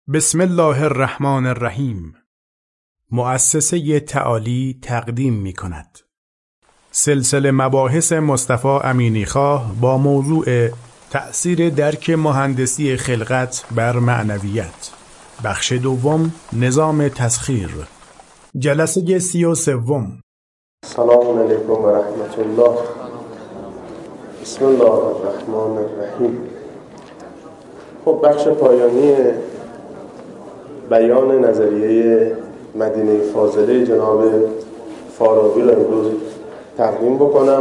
بسم الله الرحمن الرحیم. مؤسسه تعالی تقدیم می کند سلسله مباحث مصطفی امینیخواه با موضوع تأثیر درک مهندسی خلقت بر معنویت، بخش دوم، نظام تسخیر، جلسه 33. سلام علیکم و رحمت الله. بسم الله الرحمن الرحیم. خب بخش پایانی بیان نظریه مدینه فاضله جناب فارابی را امروز تقدیم بکنم.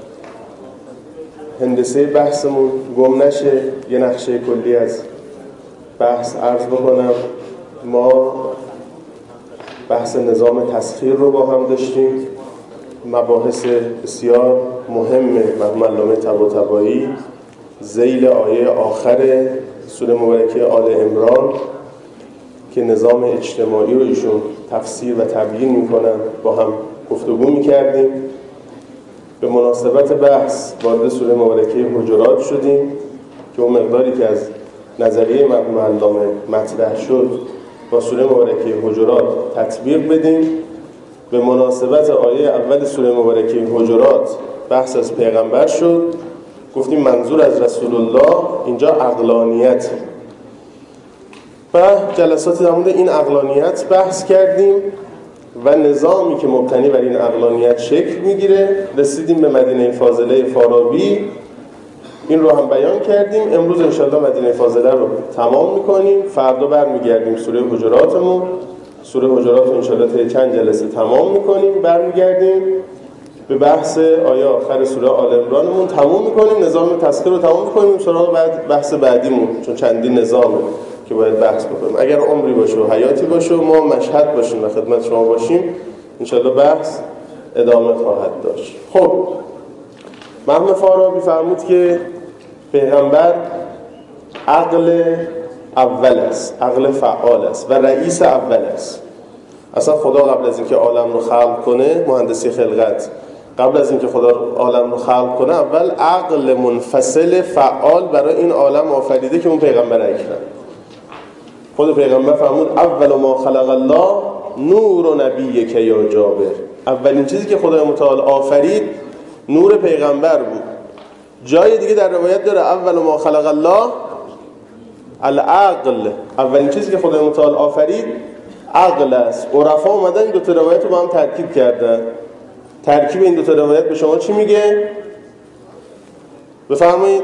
هندسه بحثمون گم نشه، یه نقشه کلی از بحث عرض بکنم. ما بحث نظام تسخیر رو با هم داشتیم، مباحث بسیار مهم مرحوم علامه طباطبایی ذیل آیه آخر سوره مبارکه آل عمران که نظام اجتماعی رو ایشون تفسیر و تبیین میکنن با هم گفتگو میکردیم. به مناسبت بحث وارد سوره مبارکه حجرات شدیم که اون مقداری که از نظریه مرحوم علامه مطرح شد با سوره مبارکه حجرات تطبیق بدیم. به مناسبت آیه اول سوره مبارکه حجرات بحث از پیغمبر شد، گفتیم منظور از رسول الله اینجا عقلانیت و جلساتی در مورد این عقلانیت بحث کردیم و نظامی که مبتنی بر این عقلانیت شکل میگیره. رسیدیم به مدینه فاضله فارابی، این رو هم بیان کردیم. امروز انشاءالله مدینه فاضله رو تمام میکنیم، فردا برمیگردیم سوره حجراتمون. سوره حجرات رو انشاءالله تا چند جلسه تمام میکنیم، برمیگردیم به بحث آیه آخر سوره آل عمرانمون تمام میکنیم، نظام تسخیر رو تمام میکنیم، سراغ بعد بحث بعدیمون، چون چندین نظامه که باید بحث بکنیم. اگر عمری باشه و حیاتی باشه و ما مشهد باشیم و خدمت شما باشیم انشاءالله بحث ادامه خواهد داشت. خب مرحوم فارابی فرمود که پیغمبر عقل اول است، عقل فعال است و رئیس اول است. اصلا خدا قبل از اینکه عالم رو خلق کنه، مهندسی خلقت، قبل از اینکه خدا عالم رو خلق کنه اول عقل منفصل فعال برای این عالم آفریده که اون پیغمبر اکرم. خود پیغمبر فرمود اول ما خلق الله نور نبیک یا جابر. اولین چیزی که خدای متعال آفرید نور پیغمبر بود. جای دیگه در روایت داره اول ما خلق الله العقل، اولین چیزی که خدای متعال آفرید عقل است. عرفا اومدن این دو تا روایت رو با هم ترکیب کردن. ترکیب این دو تا روایت به شما چی میگه؟ بفرمایید.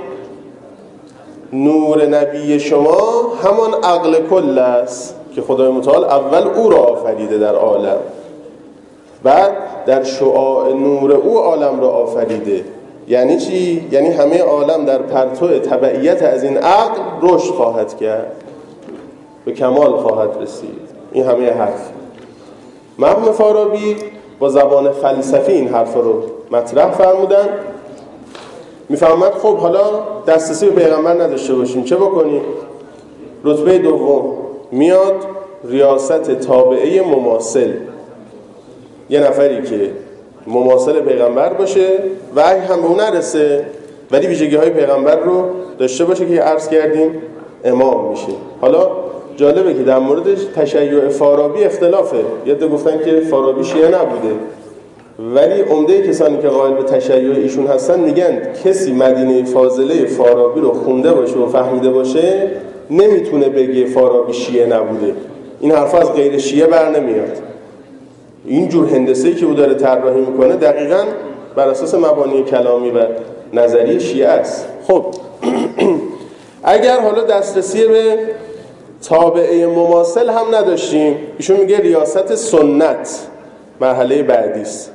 نور نبی شما همان عقل کل است که خدای متعال اول او را آفریده در عالم، بعد در شعاع نور او عالم را آفریده. یعنی چی؟ یعنی همه عالم در پرتو تبعیت از این عقل رشد خواهد کرد، به کمال خواهد رسید. این همه حرف. مرحوم فارابی با زبان فلسفی این حرف رو مطرح فرمودن. میفهمد خب حالا دسترسی به پیغمبر نداشته باشیم چه بکنیم؟ رتبه دوم میاد ریاست تابعه مماثل، یه نفری که مماثل پیغمبر باشه و هم به اون نرسه ولی ویژگی های پیغمبر رو داشته باشه که عرض کردیم امام میشه. حالا جالبه که در مورد تشیع فارابی اختلافه. یه عده گفتن که فارابی شیعه نبوده، ولی عمده کسانی که قائل به تشیع ایشون هستن میگن کسی مدینه فاضله فارابی رو خونده باشه و فهمیده باشه نمیتونه بگه فارابی شیعه نبوده. این حرفا از غیر شیعه بر نمیاد. این جور هندسه‌ای که او داره طراحی میکنه دقیقاً بر اساس مبانی کلامی و نظری شیعه است. خب اگر حالا دسترسی به تابعه مماثل هم نداشتیم، ایشون میگه ریاست سنت مرحله بعدی است.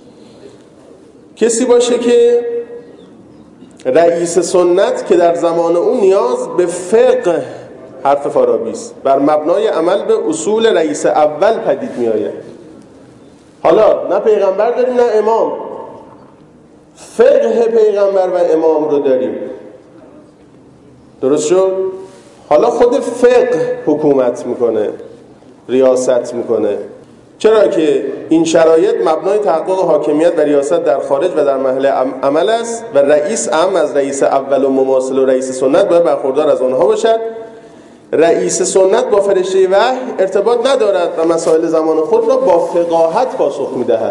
کسی باشه که رئیس سنت که در زمان اون نیاز به فقه، حرف فارابی است، بر مبنای عمل به اصول رئیس اول پدید می آید. حالا نه پیغمبر داریم نه امام، فقه پیغمبر و امام رو داریم. درست شد؟ حالا خود فقه حکومت میکنه، ریاست میکنه. چرا که این شرایط مبنای تحقق حاکمیت و ریاست در خارج و در محل عمل است و رئیس از رئیس اول و مماثل و رئیس سنت باید برخوردار از آنها باشد. رئیس سنت با فرشته وحی ارتباط ندارد و مسائل زمان خود را با فقاهت پاسخ می‌دهد.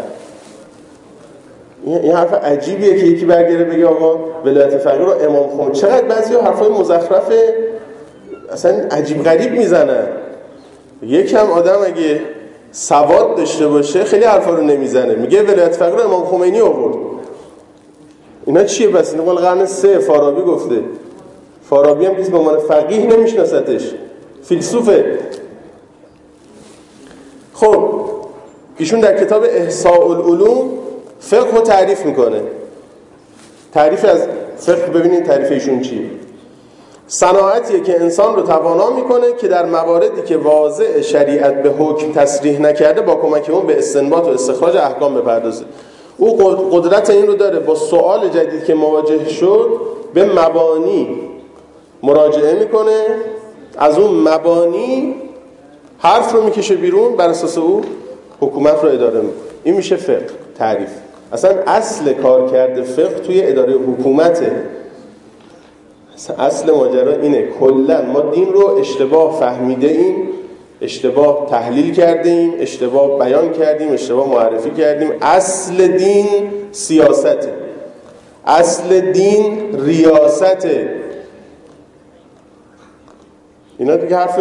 این حرف عجیبیه که یکی برگره بگه آقا ولایت فقیه رو امام خمینی. چقدر بعضیا حرفای مزخرف اصلا عجیب غریب میزنن. یکم آدم اگه سواد داشته باشه خیلی حرفا رو نمیزنه. میگه ولایت فقیه رو امام خمینی آورد. اینا چیه پس؟ این قرن 3 فارابی گفته. فارابی هم کسی به عنوان فقیه نمیشناستش، فیلسوفه. خب ایشون در کتاب احصاء العلوم فقه رو تعریف میکنه. تعریف از فقه ببینید تعریف ایشون چیه. صناعتیه که انسان رو توانا میکنه که در مواردی که واضع شریعت به حکم تصریح نکرده با کمک اون به استنباط و استخراج احکام بپردازه. او قدرت این رو داره با سوال جدید که مواجه شد به مبانی مراجعه میکنه، از اون مبانی حرف رو میکشه بیرون، بر اساس او حکومت رو اداره میکنه. این میشه فقه. تعریف اصلا اصل کار کرده فقه توی اداره حکومته. اصل ماجرا اینه کلا ما دین رو اشتباه فهمیده ایم، اشتباه تحلیل کرده ایم، اشتباه بیان کردیم، اشتباه معرفی کردیم. اصل دین سیاسته، اصل دین ریاسته. اینا دیگه حرف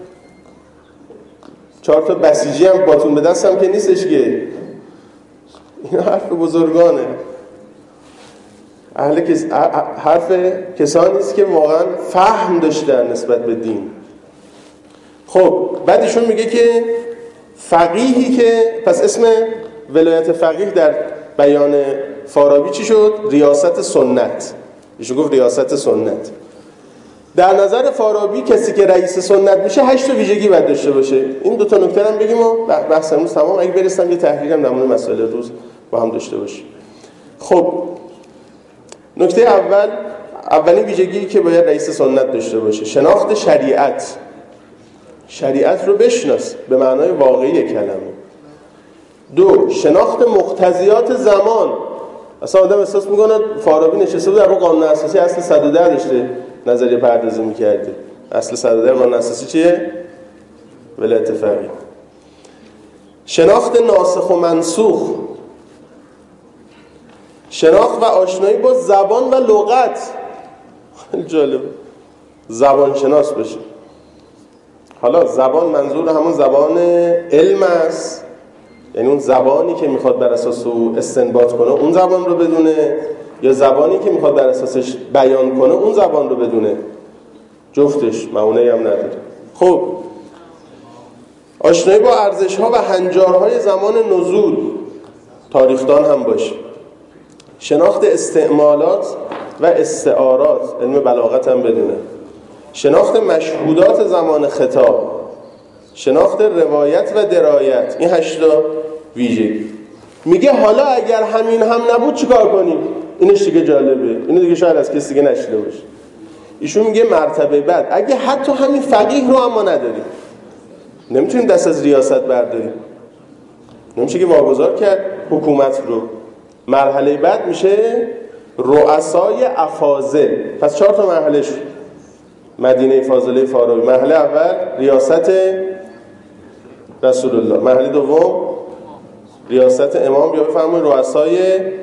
4 تا بسیجی هم باتون به دستم که نیستش که. اینا حرف بزرگانه. حرف کسانی است که واقعا فهم داشتن نسبت به دین. خب بعد ایشون میگه که فقیهی که پس اسم ولایت فقیه در بیان فارابی چی شد؟ ریاست سنت. ایشون گفت ریاست سنت. در نظر فارابی کسی که رئیس سنت میشه 8 تا ویژگی باید داشته باشه. این 2 تا نکته هم بگیم و بحث امروز تمام. اگه برسم یه تحلیل هم در مورد مسائل روز با هم داشته باشیم. خب نکته اولین ویژگی که باید رئیس سنت داشته باشه شناخت شریعت. شریعت رو بشناس به معنای واقعی کلمه. 2 شناخت مقتضیات زمان. اصلا آدم احساس میکنه فارابی نشسته بود در رو قانون اساسی اصل 110 داشته نظریه پردازی میکرده. اصل 110 قانون اساسی چیه؟ ولایت فقیه. شناخت ناسخ و منسوخ. شناخت و آشنایی با زبان و لغت. خیلی جالب. زبان شناس بشه. حالا زبان منظور همون زبان علم است، یعنی اون زبانی که میخواد بر اساس او استنباط کنه اون زبان رو بدونه، یا زبانی که میخواد بر اساسش بیان کنه اون زبان رو بدونه. جفتش معونه‌ای هم نداره. خب آشنایی با ارزش‌ها و هنجارهای زمان نزول، تاریخدان هم باشه. شناخت استعمالات و استعارات، علم بلاغت هم بدونه. شناخت مشهودات زمان خطاب، شناخت روایت و درایت. این 8 تا ویژگی. میگه حالا اگر همین هم نبود چیکار کنیم؟ اینش دیگه جالبه. اینو دیگه شاید از کسی دیگه نشیده باشه. ایشون میگه مرتبه بعد اگه حتی همین فقیه رو اما نداریم، نمیتونیم دست از ریاست برداریم، نمیشه که واگذار کرد حکومت رو. مرحله بعد میشه رؤسای افاضل. پس 4 تا مرحله شد. مدینه فاضله فارابی. مرحله اول ریاست رسول الله، مرحله دوم ریاست امام یا بفرمایید رؤسای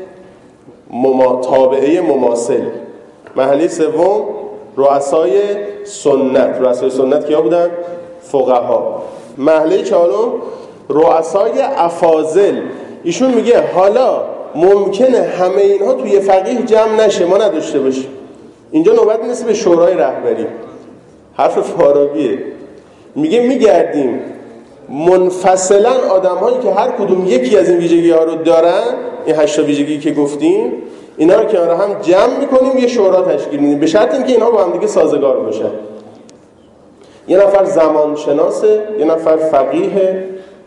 تابعه مماثل، مرحله سوم رؤسای سنت. رؤسای سنت کیا بودن؟ فقها. مرحله چهارم رؤسای افاضل. ایشون میگه حالا ممکنه همه اینها توی فقیه جمع نشه، ما نداشته باشیم. اینجا نوبت میرسه به شورای رهبری. حرف فارابیه. میگه میگردیم منفصلا آدم‌هایی که هر کدوم یکی از این ویژگی‌ها رو دارن، این 8 تا ویژگی که گفتیم، اینا رو کنار هم جمع می‌کنیم، یه شورا تشکیل میدیم، به شرط اینکه اینا با هم دیگه سازگار باشن. یه نفر زمانشناسه، یه نفر فقیه،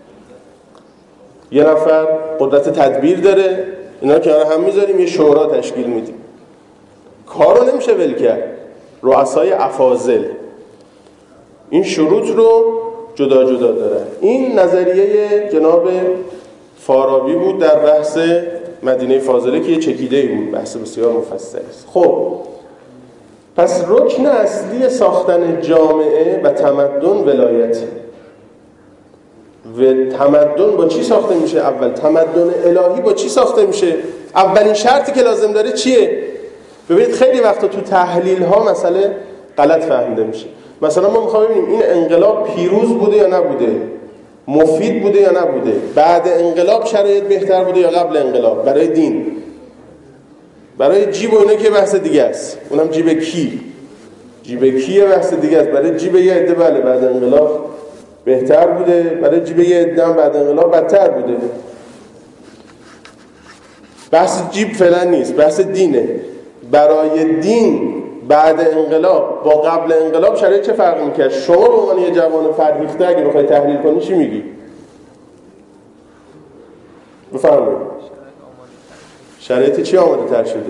یه نفر قدرت تدبیر داره. اینا رو کنار هم میذاریم، یه شورا تشکیل میدیم. کارو نمیشه ول کرد. رؤسای افاضل این شروط رو جدا جدا دارن. این نظریه جناب فارابی بود در بحث مدینه فاضله که یه چکیده‌ای بود، بحث بسیار مفصلی است. خب پس رکن اصلی ساختن جامعه و تمدن ولایته. و تمدن با چی ساخته میشه؟ اول تمدن الهی با چی ساخته میشه؟ اولین شرطی که لازم داره چیه؟ ببینید خیلی وقتا تو تحلیل ها مسئله غلط فهمیده میشه. مثلا ما میخوایم ببینیم این انقلاب پیروز بوده یا نبوده، مفید بوده یا نبوده، بعد انقلاب شرایط بهتر بوده یا قبل انقلاب. برای دین، برای جیب و اینا که بحث دیگه است، اونم جیب کیه بحث دیگه است. برای جیب یه عده بله بعد انقلاب بهتر بوده، برای جیب یه عده هم بعد انقلاب بدتر بوده. بحث جیب فعلا نیست، بحث دینه. برای دین بعد انقلاب با قبل انقلاب شرایط چه فرقی میکرد؟ شما به عنوان یه جوان فرهیخته اگه بخوای تحلیل کنی چی میگی؟ بفرمایید. شرایط چی آماده تر شده؟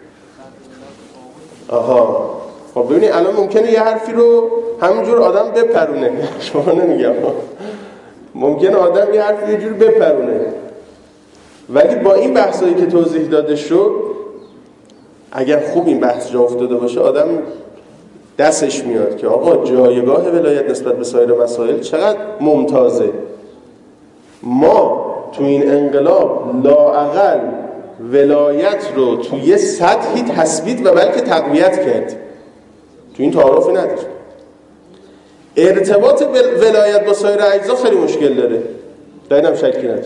آها، خب ببینید الان ممکنه یه حرفی رو همینجور آدم بپرونه. شما نمیگم، ممکنه آدم یه حرفی یه جور بپرونه، ولی با این بحثایی که توضیح داده شد اگر خوب این بحث جا افتاده باشه آدم دستش میاد که آقا جایگاه ولایت نسبت به سایر مسائل چقدر ممتازه. ما تو این انقلاب لااقل ولایت رو تو یه سطحی تثبیت و بلکه تقویت کرد. تو این تعارفی نداره. ارتباط ولایت با سایر اجزا خیلی مشکل داره، در اینم شکی نداره.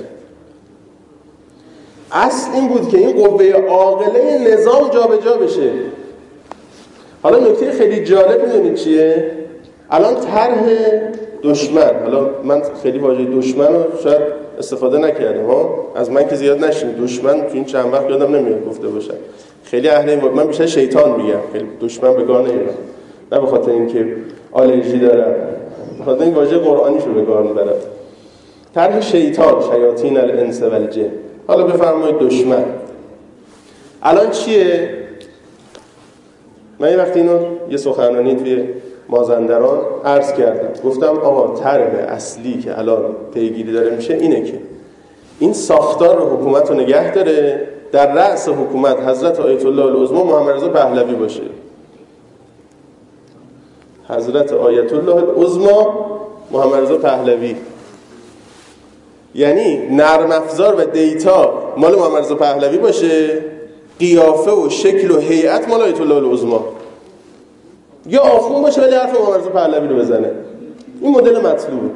اصل این بود که این قوه عاقله نظام جابجا بشه. حالا نکته خیلی جالب میدونید چیه؟ الان طرح دشمن، حالا من خیلی واژه دشمن رو شاید استفاده نکردم ها، از من که زیاد نشینید. دشمن تو این چند وقت یادم نمیاد گفته باشم. خیلی اهل این من بیشتر شیطان میگم، خیلی دشمن به کار نمیبرم، نه به خاطر اینکه آلرژی دارم، به خاطر این واژه قرآنیشو به کار میبرم. طرح شیطان، شیاطین الانس و الجن. حالا بفرمایید دشمن الان چیه؟ من یه وقتی اینو یه سخنرانی توی مازندران عرض کردم، گفتم آقا طرح اصلی که الان پیگیری داره میشه اینه که این ساختار حکومت رو نگه داره، در رأس حکومت حضرت آیت الله العظما محمد رضا پهلوی باشه. حضرت آیت الله العظما محمد رضا پهلوی، یعنی نرم افزار و دیتا مال محمد رضا پهلوی باشه، قیافه و شکل و هیئت مال آیت الله العظما. یا آخون باشه ولی حرف محمد رضا پهلوی رو بزنه. این مدل مطلوبه.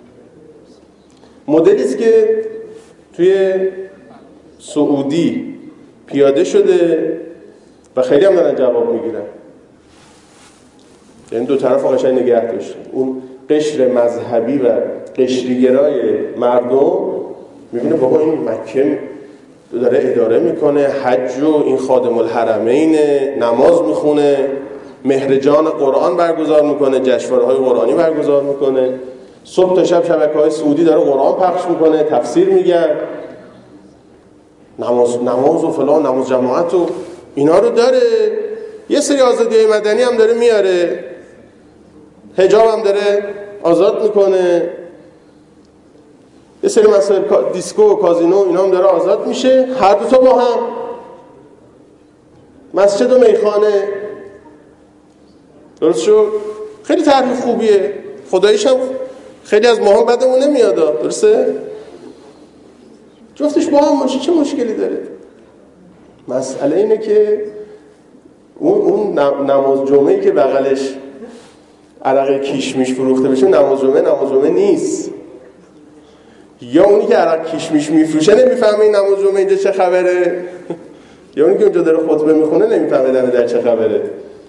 مدلی است که توی سعودی پیاده شده و خیلی هم دارن جواب میگیرن. یعنی دو طرف قشنگ نگه داشته. اون قشر مذهبی و قشریگرای مردم میبینه بابا این مکه داره اداره میکنه، حج و این خادم الحرمین، نماز میخونه، مهرجان قرآن برگزار میکنه، جشنواره‌های قرآنی برگزار میکنه، صبح تا شب شبکه‌های سعودی داره قرآن پخش میکنه، تفسیر میگن، نماز و فلان، نماز جماعت و اینا رو داره. یه سری آزادی‌های مدنی هم داره میاره، حجاب هم داره آزاد میکنه، یه سری مسائل دیسکو و کازینو اینا هم داره آزاد میشه. هر دو تا با هم، مسجد و میخانه. درست شد؟ خیلی طرح خوبیه، خداییش هم خیلی از ما هم بدمون نمیاد. درسته؟ جفتش با هم باشه چه مشکلی داره؟ مسئله اینه که اون نماز جمعه‌ای که بغلش عرق کیشمیش فروخته بشه نماز جمعه نیست. یا اونی که عرق کیشمیش میفروشه نمیفهمه این نماز جمعه اینجا چه خبره، یا اونی که اونجا داره خطبه میخونه نمیفهمه در چه خبره.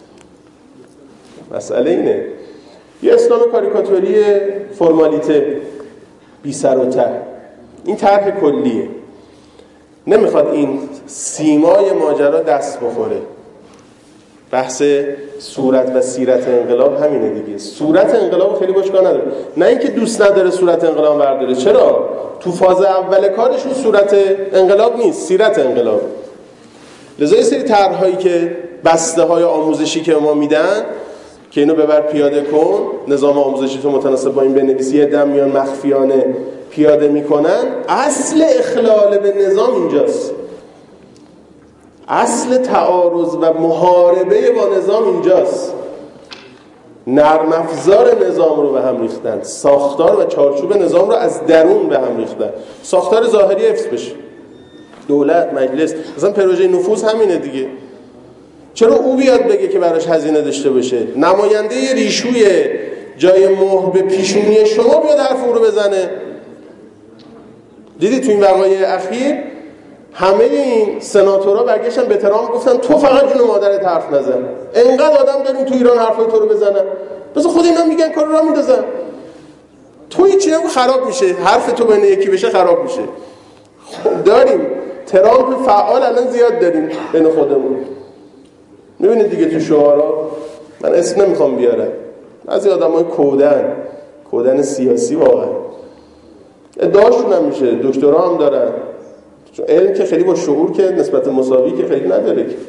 مسئله اینه. یه اسلام کاریکاتوری فرمالیته، بی سر و ته. این طرح کلیه، نمیخواد این سیمای ماجرا دست بخوره. بحث صورت و سیرت انقلاب همینه دیگه. صورت انقلاب خیلی باش کار نداره، نه اینکه دوست نداره صورت انقلاب برداره. چرا؟ تو فاز اول کارشون صورت انقلاب نیست، سیرت انقلاب. لذا یه سری طرح‌هایی که بسته‌های آموزشی که ما میدن که اینو ببر پیاده کن، نظام آموزشی تو متناسب با این بنویسی، یه دم میان مخفیانه پیاده میکنن. اصل اخلال به نظام اینجاست. اصل تعارض و محاربه با نظام اینجاست. نرم افزار نظام رو به هم ریختن، ساختار و چارچوب نظام رو از درون به هم ریختن. ساختار ظاهری حفظ بشه، دولت، مجلس، مثلا پروژه نفوذ همینه دیگه. چرا او بیاد بگه که براش هزینه داشته باشه؟ نماینده ریشوی جای مهر به پیشونی شما بیاد حرف او رو بزنه. دیدی تو این وقایع اخیر همه این سناتورها برگشتن به ترامپ گفتن تو فقط جون مادرت حرف نزن. انقدر آدم داریم تو ایران حرفای تو رو بزنن، بس خود اینا میگن کار را میندازن. تو هیچی نگو خراب میشه، حرف تو بین یکی بشه خراب میشه. خب داریم ترامپ فعال الان زیاد داریم بین خودمون. میبینید دیگه تو شعارا، من اسم نمیخوام بیارم، بعضی آدمای کودن سیاسی واقعا ادعاشون هم میشه، دکترا هم دارن، چون علم که خیلی با شعور که نسبت مساوی که خیلی نداره، که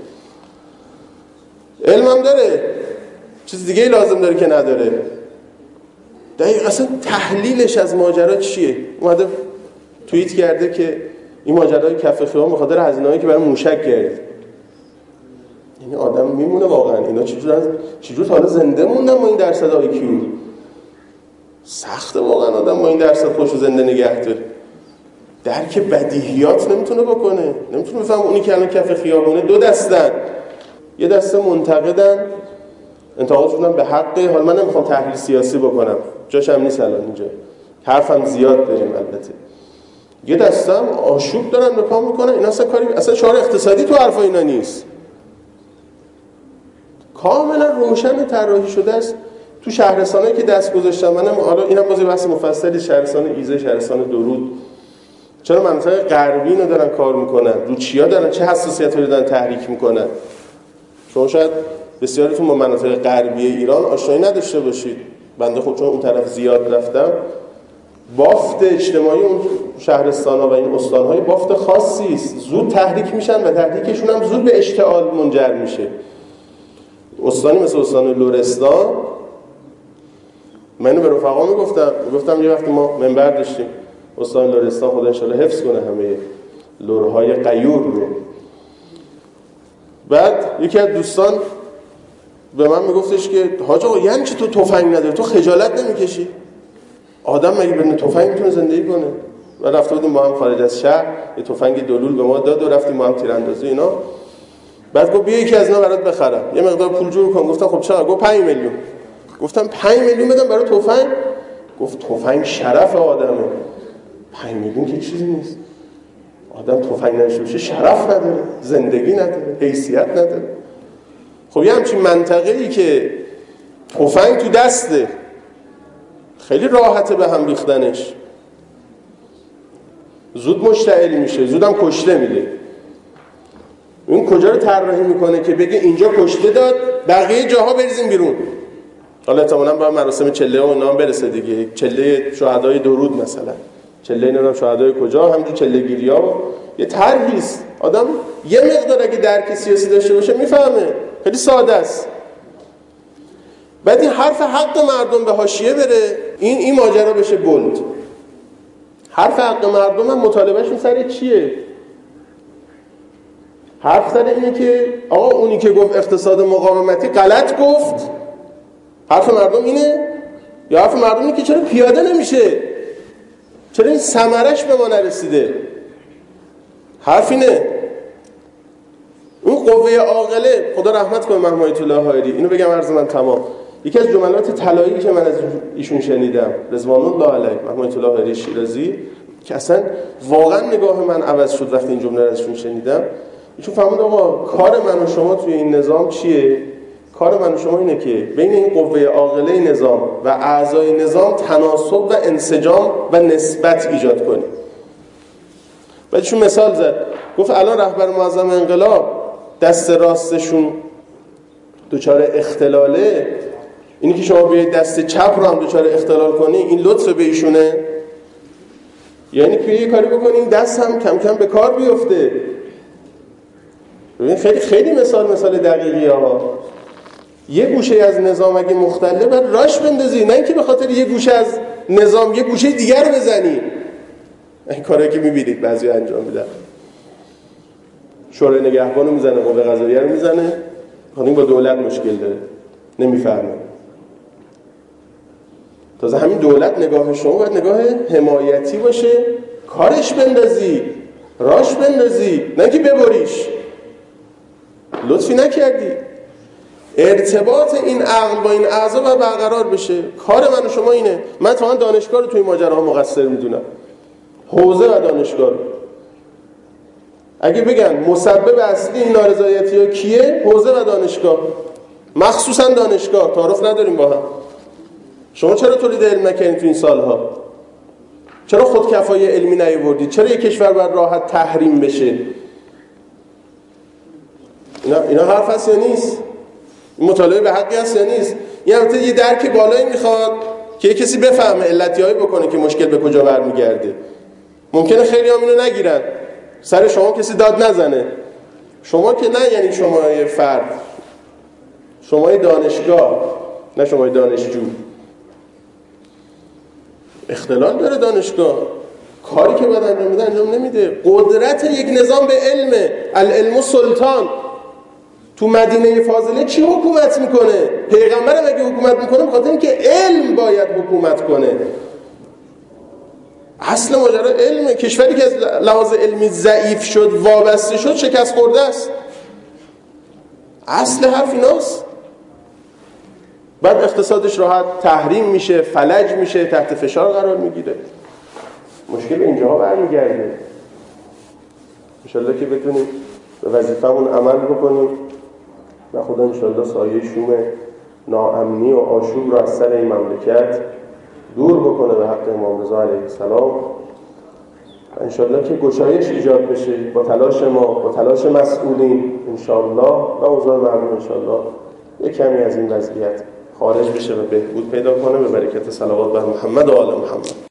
علم هم داره، چیز دیگه لازم داره که نداره. دقیق اصلا تحلیلش از ماجرا چیه؟ اومده توییت کرده که این ماجرای کف خیابان به خاطر هزینه‌ای که برای موشک کرد. یعنی آدم میمونه واقعا اینا چجور حالا زنده موندن با این درصد IQ؟ سخته واقعا آدم با این درصد خوشو زنده نگه داره. درک بدیهیات نمیتونه بکنه، نمیتونه بفهم اونی که الان کف خیابونه دو دستن، یه دسته منتقدن، انتقادشون به حقه. حالا من نمیخوام تحلیل سیاسی بکنم، جاش هم نیست الان اینجا، حرفم زیاد داریم البته. یه دسته هم آشوب دارن به پا میکنن، اینا اصلا شعار اقتصادی تو حرفا اینا نیست، کاملا روشن طراحی شده است. تو شهرستانایی که دست گذاشتم منم، حالا اینم باز بحث مفصلی، شهرستان ایزه، شهرستان درود، چرا مناطق غربی اینو دارن کار میکنن، رو چیا دارن، چه حساسیتایی دارن تحریک میکنن. شما شاید بسیاریتون با مناطق غربی ایران آشنایی نداشته باشید، بنده خود چون اون طرف زیاد رفتم، بافت اجتماعی اون شهرستان‌ها و این استان‌های بافت خاصی است، زود تحریک میشن و تحریکشون هم زود به اشتعال منجر میشه. استانی مثل استان لرستان، من به رفقا میگفتم یه وقتی ما منبر داشتیم، استان لرستان خدا انشالله حفظ کنه همه لرهای غیور رو. بعد یکی از دوستان به من میگفتش که حاج آقا یعنی چی تو تفنگ نداری، تو خجالت نمیکشی؟ آدم مگه بدون تفنگ میتونه زندگی کنه؟ و رفته بودیم با هم خارج از شهر، یه تفنگ دلول به ما داد و رفتیم با هم تیراندازی اینا. بعد گفت بیا یکی از اینا برات بخرم، یه مقدار پول جور کن. گفتم خب چقدر؟ گفت 5 میلیون. گفتم 5 میلیون بدم برای تفنگ؟ گفت تفنگ شرف آدمه. 5 میلیون که چیزی نیست. آدم تفنگ نداشته باشه شرف نداره، زندگی نداره، حیثیت نداره. خب یه همچین منطقه‌ای که تفنگ تو دسته، خیلی راحته به هم ریختنش، زود مشتعل میشه، زودم کشته میده. این کجا رو طراحی میکنه که بگه اینجا کشته داد، بقیه جاها بریزیم بیرون؟ حالا احتمالاً با مراسم چله و اینا برسه دیگه، چله شهدای درود مثلا، چله نمیدونم شهدای کجا، همینجور چله گیریا و یه طرحی است. آدم یه مقدار اگه درک سیاسی داشته باشه میفهمه، خیلی ساده است. بعد این حرف حق مردم به حاشیه بره، این ماجرا بشه بولد. حرف حق مردم هم مطالبهشون سر چیه؟ حرف سر اینه که آقا اونی که گفت اقتصاد مقاومتی غلط گفت. حرف مردم اینه؟ یا حرف مردم اینه که چرا پیاده نمیشه؟ چرا این ثمرش به ما نرسیده؟ حرف اینه. اون قوه عاقله، خدا رحمت کنه محمد آیت الله حائری، اینو بگم عرض من تمام. یکی از جملات طلایی که من از ایشون شنیدم، رضوان الله علیه، محمد آیت الله حائری شیرازی، که اصلا واقعا نگاه من عوض شد وقتی این جمله رو ازشون شنیدم. ایشون فهمید آقا کار من و شما توی این نظام چیه؟ کار من و شما اینه که بین این قوه عاقله نظام و اعضای نظام تناسب و انسجام و نسبت ایجاد کنیم. بعدشون مثال زد، گفت الان رهبر معظم انقلاب دست راستشون دچار اختلاله، اینی که شما بیاید دست چپ رو هم دچار اختلال کنی، این لطف به ایشونه؟ یعنی که یه کاری بکنیم دست هم کم کم به کار بیفته. ببین خیلی مثال دقیقی ها. یه گوشه از نظام اگه مختله باید راش بندازی، نه اینکه به خاطر یه گوشه از نظام یه گوشه دیگر رو بزنی. این کاری که میبینید بعضی انجام میدن. شورای نگهبان رو میزنه، قوه قضاییه رو میزنه، این با دولت مشکل داره، نمیفهمه. تازه همین دولت نگاه شما باید نگاه حمایتی باشه، کارش بندازی، راش بندازی، نه که ببریش. لطفی نکردی. ارتباط این عقل با این اعضا باید برقرار بشه. کار من و شما اینه. من تا دانشگاه رو توی ماجراها مقصر میدونم، حوزه و دانشگاه رو. اگه بگن مسبب اصلی این نارضایتی‌ها کیه؟ حوزه و دانشگاه، مخصوصا دانشگاه. تعارف نداریم با هم. شما چرا تولید علم نکردین تو این سالها؟ چرا خودکفایی علمی نیاوردید؟ چرا یک کشور باید راحت تحریم بشه؟ اینا حرف هست یا نیست؟ مطالعه به حقی هست یا نیست؟ این البته یه درک بالایی میخواد که یه کسی بفهمه علتیایی بکنه که مشکل به کجا برمیگرده. ممکنه خیلی هم اینو نگیرن، سر شما کسی داد نزنه. شما که نه، یعنی شما یه فرد، شما یه دانشگاه، نه شما یه دانشجو. اختلال داره دانشگاه، کاری که باید انجام میده انجام نمیده. قدرت یک نظام به علمه، العلم سلطان. تو مدینه فاضله چی حکومت میکنه؟ پیغمبرم اگه حکومت میکنه بخاطر اینکه علم باید حکومت کنه. اصل ماجرا علمه. کشوری که از لحاظ علمی ضعیف شد، وابسته شد، شکست خورده است. اصل حرف ایناست. بعد اقتصادش راحت تحریم میشه، فلج میشه، تحت فشار قرار میگیره. مشکل به اینجاها برمیگرده. انشالله که بتونیم به وظیفمون عمل بکنیم و خدا انشالله سایه شوم ناامنی و آشوب را از سر این مملکت دور بکنه به حق امام رضا علیه السلام. انشالله که گشایش ایجاد بشه با تلاش ما، با تلاش مسئولین انشالله، و اوضاع مردم انشالله یک کمی از این وضعیت خارج بشه و بهبود پیدا کنه به برکت صلوات بر محمد و آل محمد.